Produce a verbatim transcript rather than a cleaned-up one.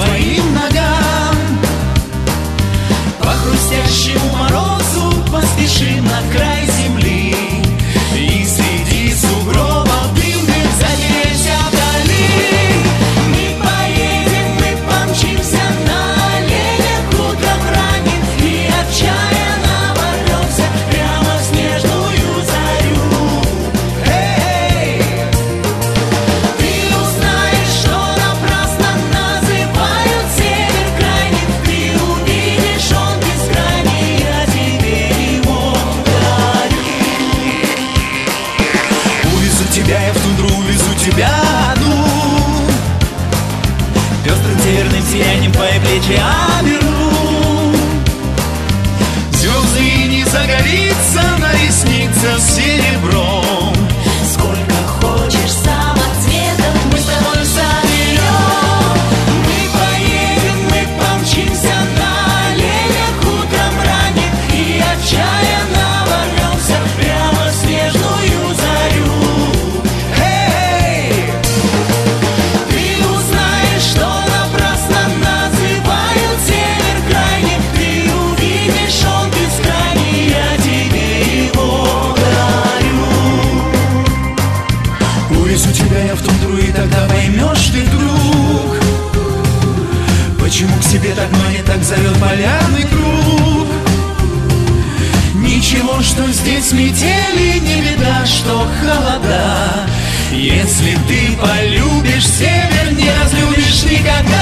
твоим ногам. По хрустящему морозу поспешим на край земли, и среди сугробов дымных затеряемся вдали. Мы поедем, мы помчимся на оленях утром ранним, и отчаянно ворвемся прямо в снежную зарю. Эй! Ты узнаешь, что напрасно называют север крайним. Ты увидишь, он бескрайний, я тебе его дарю. Увезу тебя я в тундру, увезу тебя одну, пестрым северным сиянием твои плечи оберну. Звезды не загорится, на ресницах серебром. Сколько хочешь самоцветов мы с тобой соберем. Мы поедем, мы помчимся на оленях утром ранним, и отчаянно ворвемся прямо в снежную зарю. Эй! Ты узнаешь, что напрасно называют север крайним. Ты увидишь, он бескрайний, я тебе его дарю. Увезу тебя я в тундру, и тогда поймешь ты вдруг, почему к себе так манит, так зовет полярный круг. Ничего, что здесь метели, не беда, что холода. Если ты полюбишь север, не разлюбишь никогда.